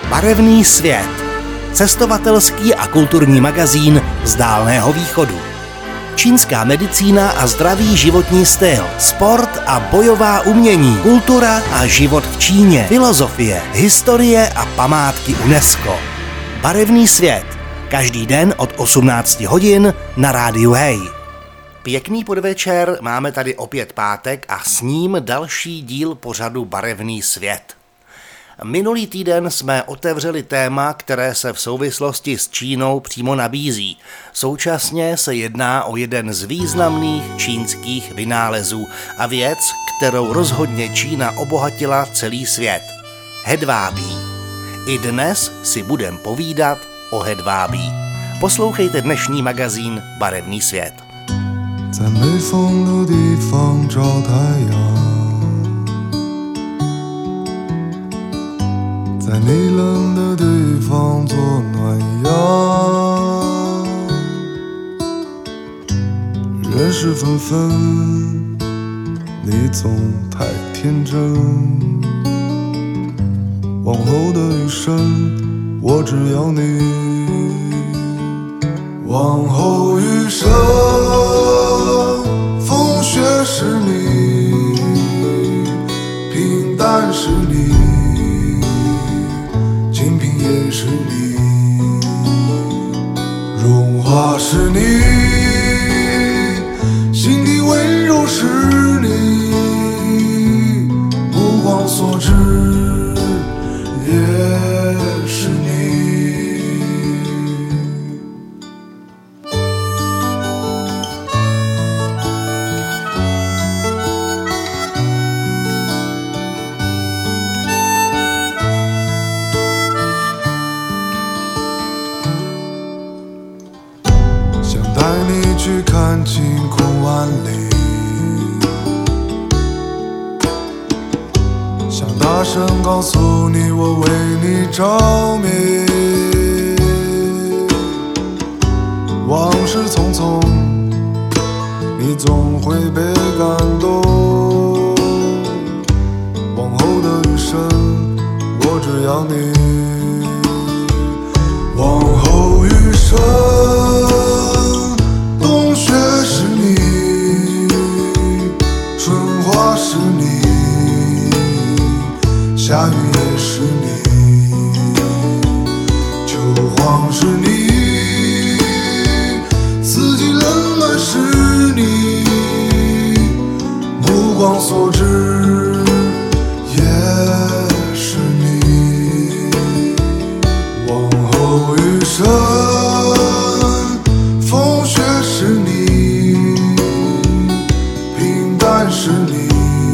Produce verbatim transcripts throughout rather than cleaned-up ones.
Barevný svět. Cestovatelský a kulturní magazín z Dálného východu. Čínská medicína a zdravý životní styl, sport a bojová umění, kultura a život v Číně, filozofie, historie a památky UNESCO. Barevný svět. Každý den od osmnácti hodin na rádiu Hej. Pěkný podvečer, máme tady opět pátek a s ním další díl pořadu Barevný svět. Minulý týden jsme otevřeli téma, které se v souvislosti s Čínou přímo nabízí. Současně se jedná o jeden z významných čínských vynálezů a věc, kterou rozhodně Čína obohatila celý svět. Hedvábí. I dnes si budem povídat o hedvábí. Poslouchejte dnešní magazín Barevný svět. 在没风的地方找太阳，在你冷的地方做暖阳。人事纷纷，你总太天真。往后的余生，我只要你。往后余生，风雪是你，平淡是你，清贫也是你，荣华是你，心底温柔是你，目光所至也是你。去看晴空万里，想大声告诉你我为你着迷。往事匆匆，你总会被感动。往后的余生，我只要你。往后余生，冬雪是你，春花是你，夏雨也是你，秋黄是你，四季冷暖是你，目光所至也是你。往后余生，是你，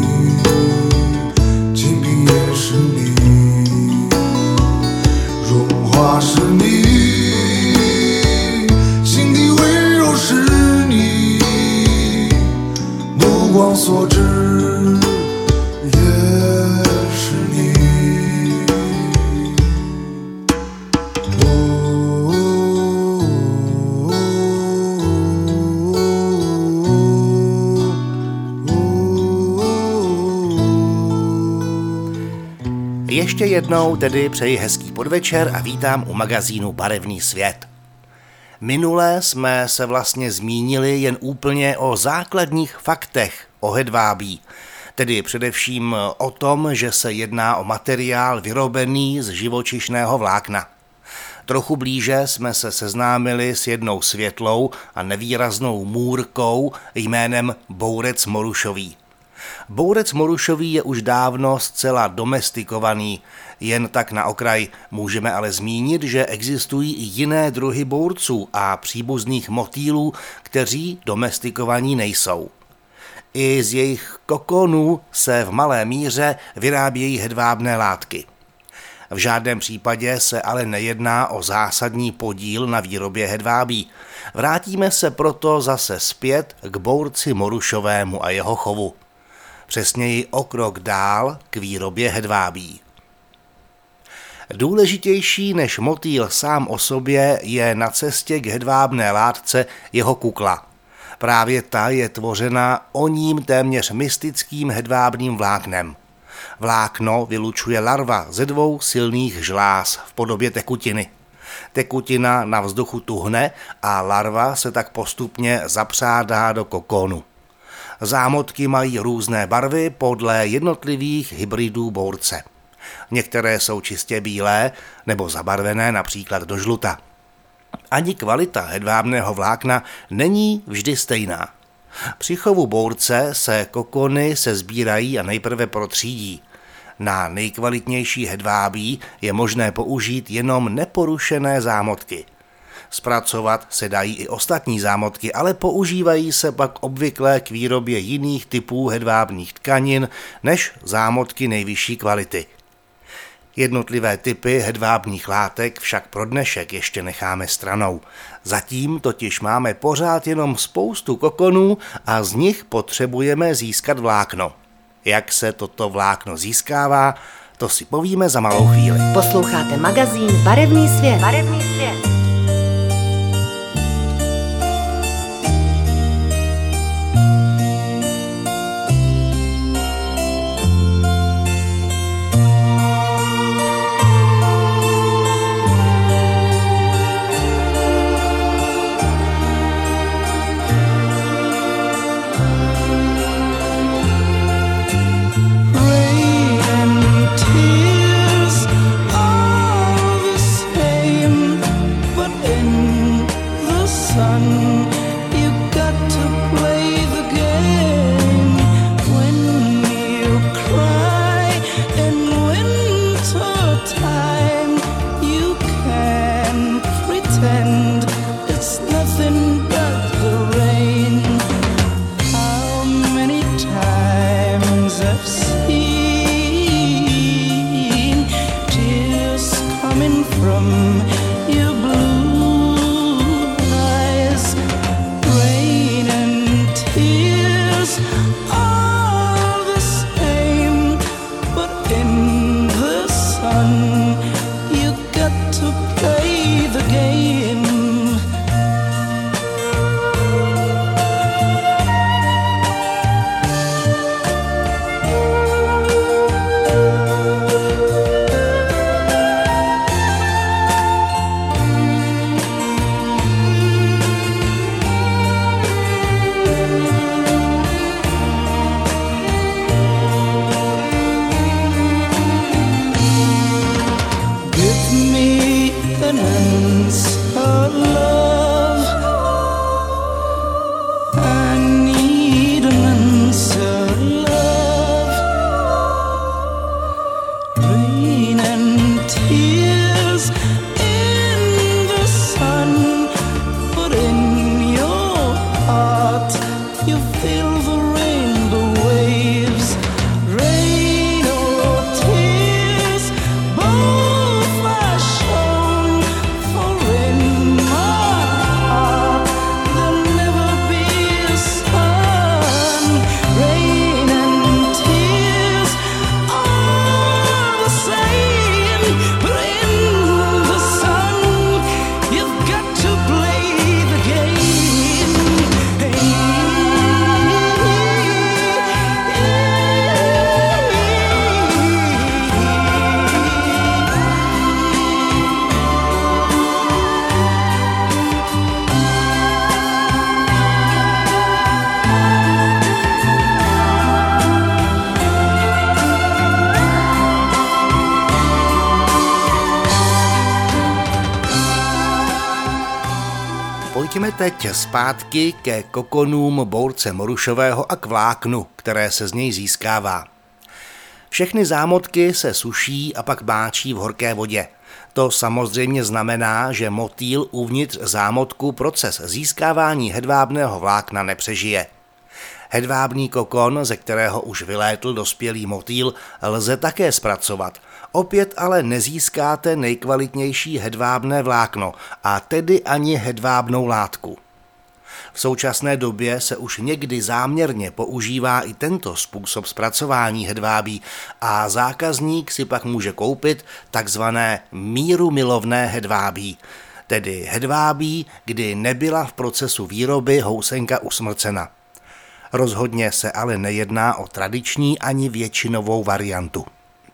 清贫也是你，荣华是你，心底温柔是你，目光所至也是你。 Ještě jednou tedy přeji hezký podvečer a vítám u magazínu Barevný svět. Minule jsme se vlastně zmínili jen úplně o základních faktech o hedvábí, tedy především o tom, že se jedná o materiál vyrobený z živočišného vlákna. Trochu blíže jsme se seznámili s jednou světlou a nevýraznou můrkou jménem bourec morušový. Bourec morušový je už dávno zcela domestikovaný, jen tak na okraj můžeme ale zmínit, že existují i jiné druhy bourců a příbuzných motýlů, kteří domestikovaní nejsou. I z jejich kokonů se v malé míře vyrábějí hedvábné látky. V žádném případě se ale nejedná o zásadní podíl na výrobě hedvábí. Vrátíme se proto zase zpět k bourci morušovému a jeho chovu. Přesněji o krok dál k výrobě hedvábí. Důležitější než motýl sám o sobě je na cestě k hedvábné látce jeho kukla. Právě ta je tvořena oním téměř mystickým hedvábným vláknem. Vlákno vylučuje larva ze dvou silných žláz v podobě tekutiny. Tekutina na vzduchu tuhne a larva se tak postupně zapřádá do kokonu. Zámotky mají různé barvy podle jednotlivých hybridů bource. Některé jsou čistě bílé nebo zabarvené například do žluta. Ani kvalita hedvábného vlákna není vždy stejná. Při chovu bource se kokony sesbírají a nejprve protřídí. Na nejkvalitnější hedvábí je možné použít jenom neporušené zámotky. Zpracovat se dají i ostatní zámotky, ale používají se pak obvykle k výrobě jiných typů hedvábných tkanin než zámotky nejvyšší kvality. Jednotlivé typy hedvábních látek však pro dnešek ještě necháme stranou. Zatím totiž máme pořád jenom spoustu kokonů a z nich potřebujeme získat vlákno. Jak se toto vlákno získává, to si povíme za malou chvíli. Posloucháte magazín Barevný svět. Barevný svět. Pojďme teď zpátky ke kokonům bource morušového a k vláknu, které se z něj získává. Všechny zámotky se suší a pak máčí v horké vodě. To samozřejmě znamená, že motýl uvnitř zámotku proces získávání hedvábného vlákna nepřežije. Hedvábný kokon, ze kterého už vylétl dospělý motýl, lze také zpracovat. Opět ale nezískáte nejkvalitnější hedvábné vlákno, a tedy ani hedvábnou látku. V současné době se už někdy záměrně používá i tento způsob zpracování hedvábí a zákazník si pak může koupit takzvané mírumilovné hedvábí, tedy hedvábí, kdy nebyla v procesu výroby housenka usmrcena. Rozhodně se ale nejedná o tradiční ani většinovou variantu.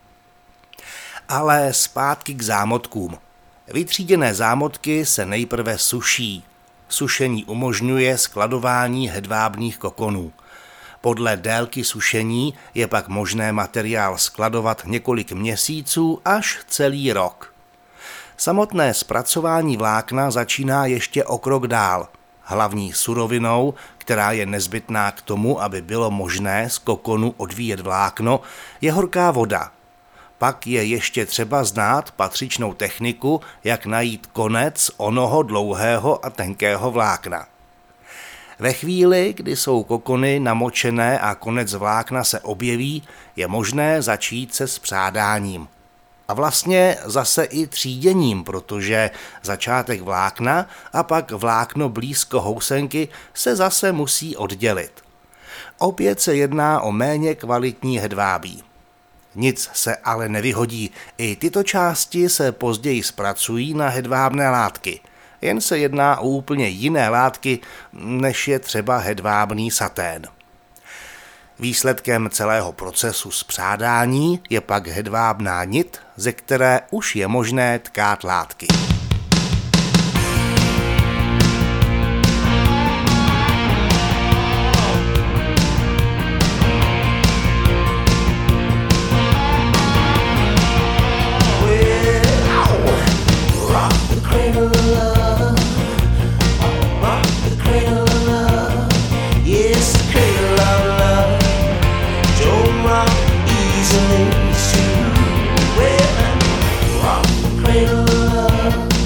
Ale zpátky k zámotkům. Vytříděné zámotky se nejprve suší. Sušení umožňuje skladování hedvábných kokonů. Podle délky sušení je pak možné materiál skladovat několik měsíců až celý rok. Samotné zpracování vlákna začíná ještě o krok dál. Hlavní surovinou, která je nezbytná k tomu, aby bylo možné z kokonu odvíjet vlákno, je horká voda. Pak je ještě třeba znát patřičnou techniku, jak najít konec onoho dlouhého a tenkého vlákna. Ve chvíli, kdy jsou kokony namočené a konec vlákna se objeví, je možné začít se spřádáním. A vlastně zase i tříděním, protože začátek vlákna a pak vlákno blízko housenky se zase musí oddělit. Opět se jedná o méně kvalitní hedvábí. Nic se ale nevyhodí, i tyto části se později zpracují na hedvábné látky. Jen se jedná o úplně jiné látky, než je třeba hedvábný satén. Výsledkem celého procesu spřádání je pak hedvábná nit, ze které už je možné tkát látky. Cradle of love.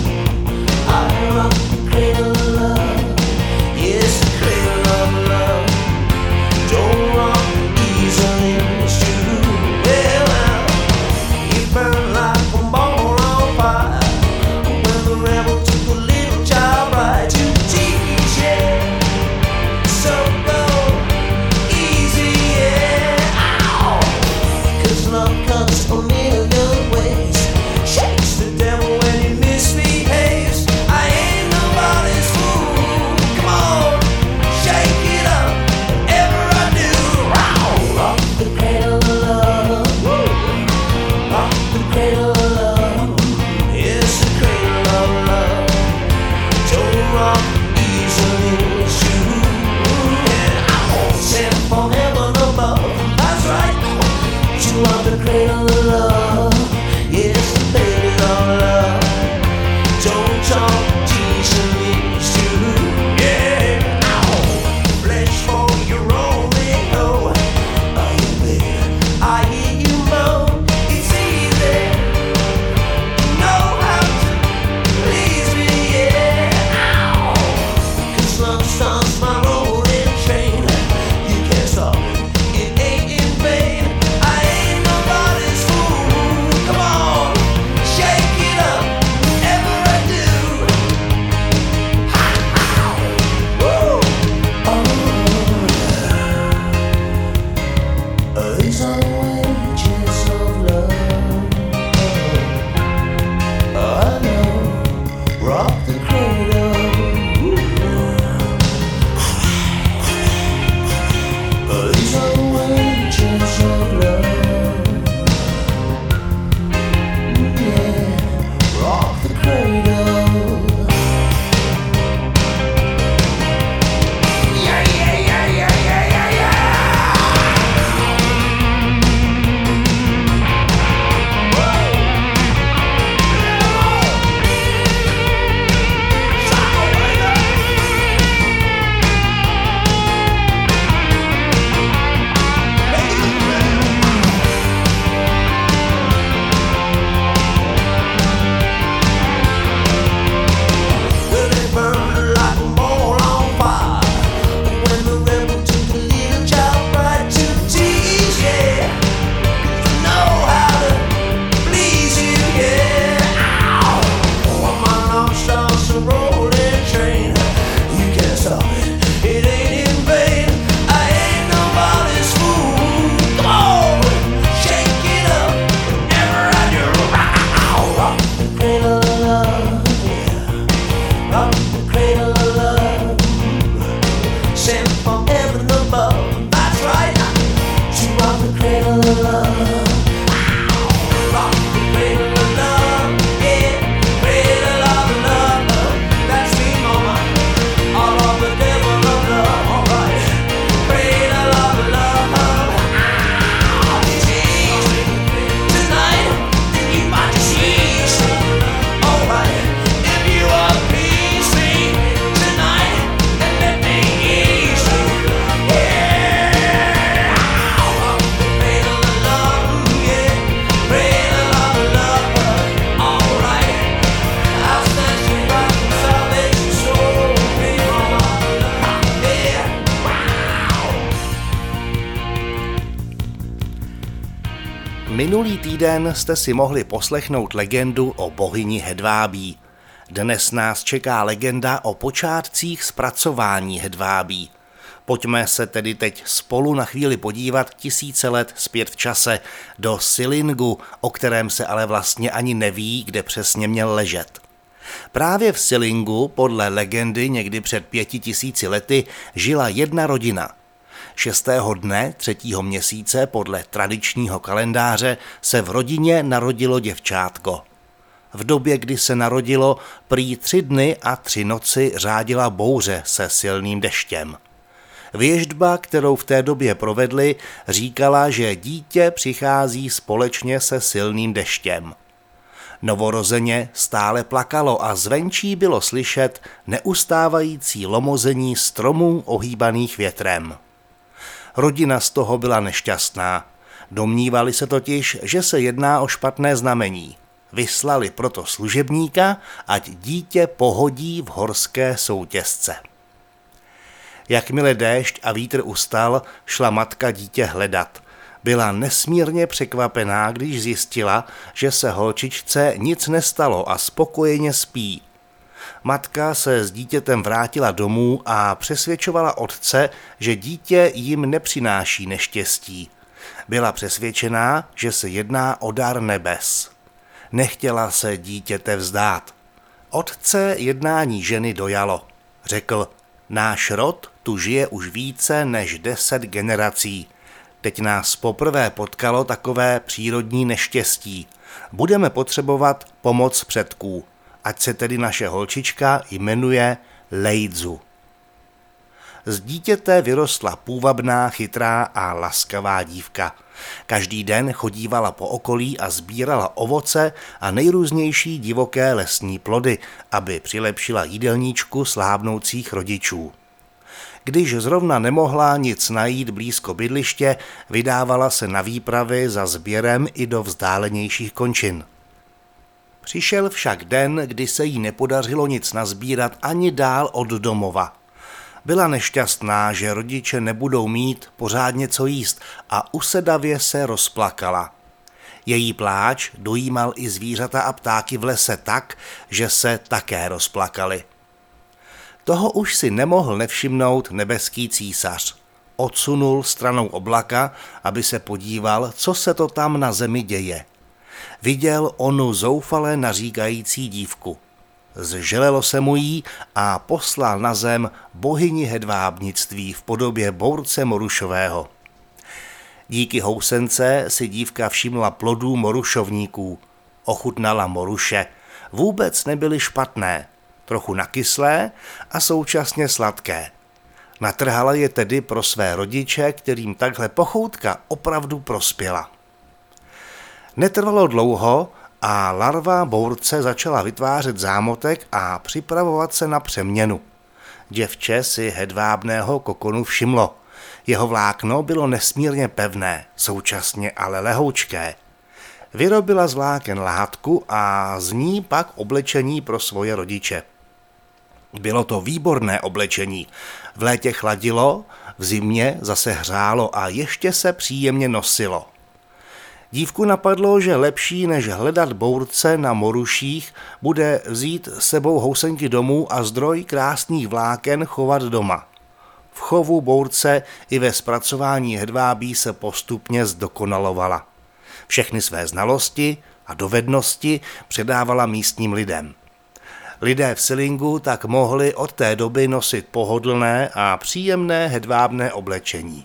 Minulý týden jste si mohli poslechnout legendu o bohyni Hedvábí. Dnes nás čeká legenda o počátcích zpracování hedvábí. Pojďme se tedy teď spolu na chvíli podívat tisíce let zpět v čase do Silingu, o kterém se ale vlastně ani neví, kde přesně měl ležet. Právě v Silingu podle legendy někdy před pěti tisíci lety žila jedna rodina. Šestého dne třetího měsíce podle tradičního kalendáře se v rodině narodilo děvčátko. V době, kdy se narodilo, prý tři dny a tři noci řádila bouře se silným deštěm. Věštba, kterou v té době provedli, říkala, že dítě přichází společně se silným deštěm. Novorozeně stále plakalo a zvenčí bylo slyšet neustávající lomození stromů ohýbaných větrem. Rodina z toho byla nešťastná. Domnívali se totiž, že se jedná o špatné znamení. Vyslali proto služebníka, ať dítě pohodí v horské soutěsce. Jakmile déšť a vítr ustal, šla matka dítě hledat. Byla nesmírně překvapená, když zjistila, že se holčičce nic nestalo a spokojeně spí. Matka se s dítětem vrátila domů a přesvědčovala otce, že dítě jim nepřináší neštěstí. Byla přesvědčená, že se jedná o dar nebes. Nechtěla se dítěte vzdát. Otce jednání ženy dojalo. Řekl, náš rod tu žije už více než deset generací. Teď nás poprvé potkalo takové přírodní neštěstí. Budeme potřebovat pomoc předků. Ať se tedy naše holčička jmenuje Leidzu. Z dítěte vyrostla půvabná, chytrá a laskavá dívka. Každý den chodívala po okolí a sbírala ovoce a nejrůznější divoké lesní plody, aby přilepšila jídelníčku slábnoucích rodičů. Když zrovna nemohla nic najít blízko bydliště, vydávala se na výpravy za sběrem i do vzdálenějších končin. Přišel však den, kdy se jí nepodařilo nic nazbírat ani dál od domova. Byla nešťastná, že rodiče nebudou mít pořádně co jíst a usedavě se rozplakala. Její pláč dojímal i zvířata a ptáky v lese tak, že se také rozplakali. Toho už si nemohl nevšimnout nebeský císař. Odsunul stranou oblaka, aby se podíval, co se to tam na zemi děje. Viděl onu zoufale naříkající dívku. Zželelo se mu jí a poslal na zem bohyni hedvábnictví v podobě bource morušového. Díky housence si dívka všimla plodů morušovníků. Ochutnala moruše. Vůbec nebyly špatné, trochu nakyslé a současně sladké. Natrhala je tedy pro své rodiče, kterým takhle pochoutka opravdu prospěla. Netrvalo dlouho a larva bource začala vytvářet zámotek a připravovat se na přeměnu. Děvče si hedvábného kokonu všimlo. Jeho vlákno bylo nesmírně pevné, současně ale lehoučké. Vyrobila z vláken látku a z ní pak oblečení pro svoje rodiče. Bylo to výborné oblečení. V létě chladilo, v zimě zase hřálo a ještě se příjemně nosilo. Dívku napadlo, že lepší než hledat bource na moruších bude vzít sebou housenky domů a zdroj krásných vláken chovat doma. V chovu bource i ve zpracování hedvábí se postupně zdokonalovala. Všechny své znalosti a dovednosti předávala místním lidem. Lidé v Silingu tak mohli od té doby nosit pohodlné a příjemné hedvábné oblečení.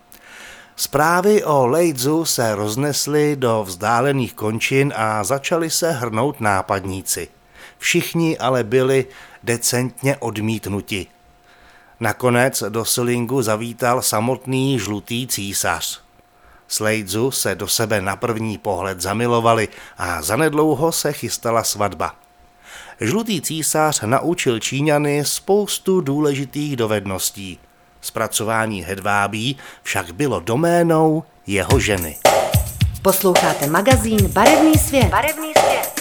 Zprávy o Leidzu se roznesly do vzdálených končin a začali se hrnout nápadníci. Všichni ale byli decentně odmítnuti. Nakonec do Silingu zavítal samotný žlutý císař. S Leidzu se do sebe na první pohled zamilovali a zanedlouho se chystala svatba. Žlutý císař naučil Číňany spoustu důležitých dovedností. Zpracování hedvábí však bylo doménou jeho ženy. Posloucháte magazín Barevný svět. Barevný svět.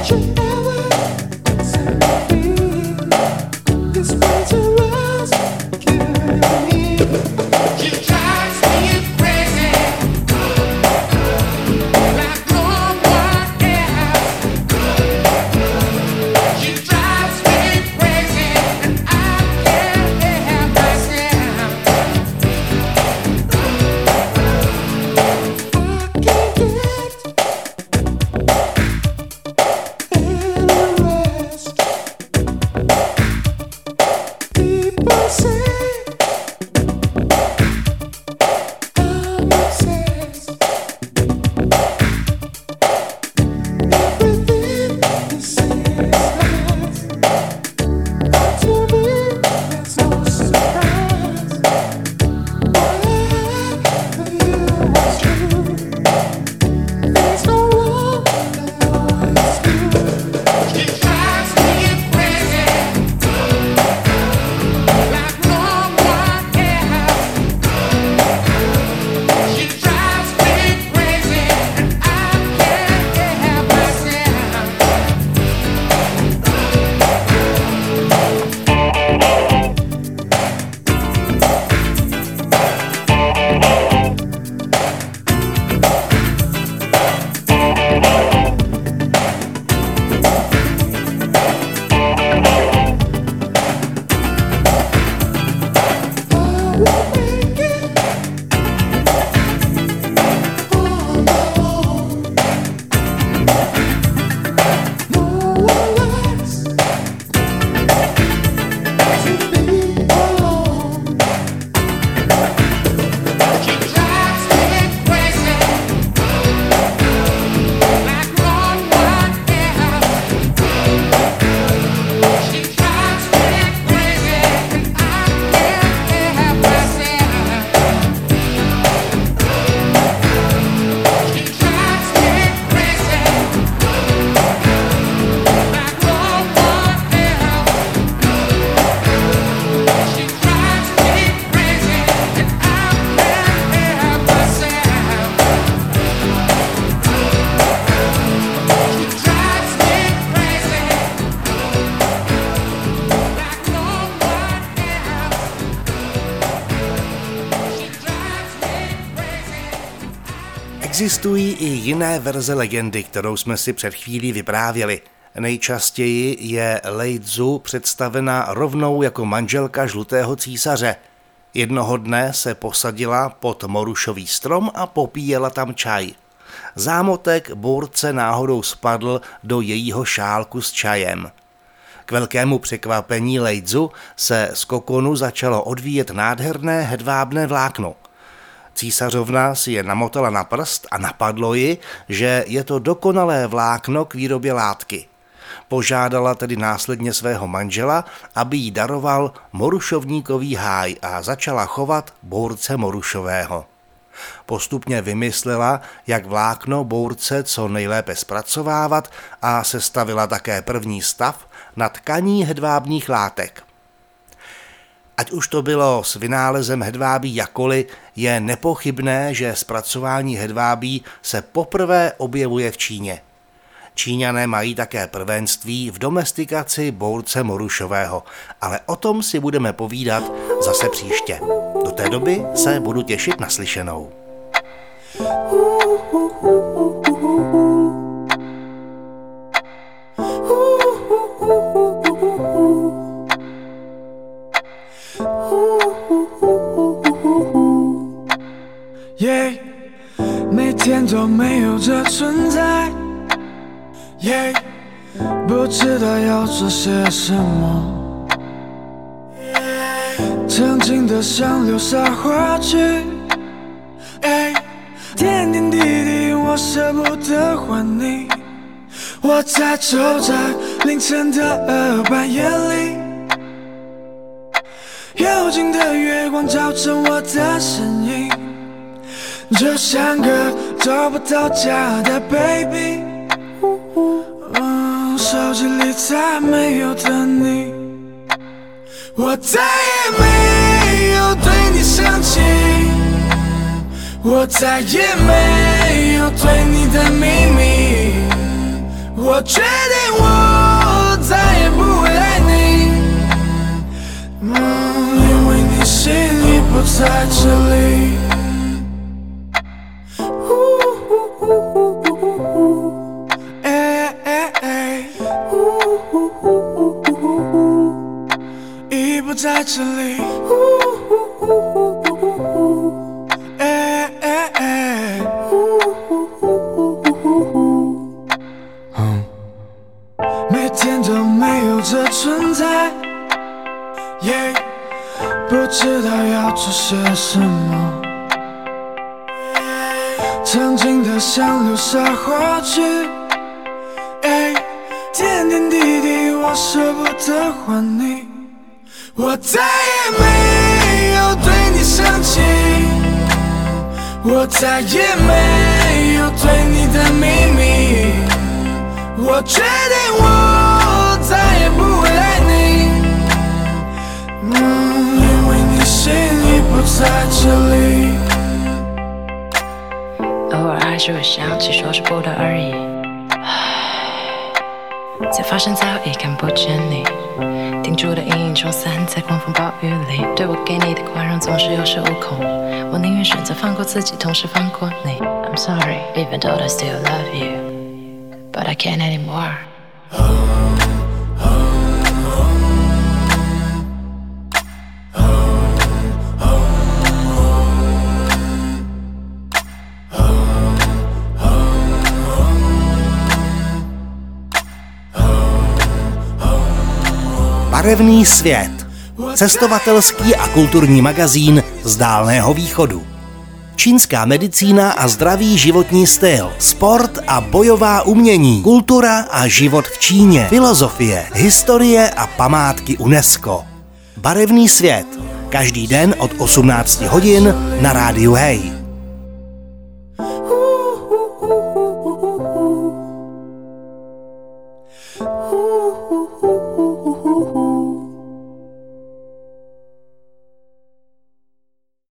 Existují i jiné verze legendy, kterou jsme si před chvílí vyprávěli. Nejčastěji je Lei Tzu představena rovnou jako manželka žlutého císaře. Jednoho dne se posadila pod morušový strom a popíjela tam čaj. Zámotek bůrce náhodou spadl do jejího šálku s čajem. K velkému překvapení Lei Tzu se z kokonu začalo odvíjet nádherné hedvábné vlákno. Císařovna si je namotala na prst a napadlo ji, že je to dokonalé vlákno k výrobě látky. Požádala tedy následně svého manžela, aby jí daroval morušovníkový háj a začala chovat bůrce morušového. Postupně vymyslela, jak vlákno bůrce co nejlépe zpracovávat a sestavila také první stav na tkaní hedvábních látek. Ať už to bylo s vynálezem hedvábí jakoli, je nepochybné, že zpracování hedvábí se poprvé objevuje v Číně. Číňané mají také prvenství v domestikaci bůrce morušového, ale o tom si budeme povídat zase příště. Do té doby se budu těšit na slyšenou. Yeah, 每天都没有这存在 Yeah, 不知道要做些什么 曾经的像流沙滑去 hey, 点点滴滴我舍不得还你 我在走在凌晨的半夜里 幽静的月光照成我的身影 就像个找不到家的 baby 手机里再没有的你 我再也没有对你生气 我再也没有对你的秘密我决定我再也不会爱你，嗯，因为你心已不在这里。已不在这里。每天都没有这存在， yeah, 不知道要做些什么，曾经的想留下话去，点点滴滴我舍不得还你，我再也没有对你生气，我再也没有对你的秘密，我决定我再也不会爱你，嗯，因为你心已不在这里。 偶尔还是会想起，说是不得而已，才发现早已看不见你，定住的阴影冲散在狂风暴雨里，对我给你的宽容总是有恃无恐，我宁愿选择放过自己，同时放过你。 I'm sorry, even though I still love you, but I can't anymore. Barevný svět. Cestovatelský a kulturní magazín z Dálného východu. Čínská medicína a zdravý životní styl, sport a bojová umění, kultura a život v Číně, filozofie, historie a památky UNESCO. Barevný svět. Každý den od osmnácti hodin na rádiu Hej.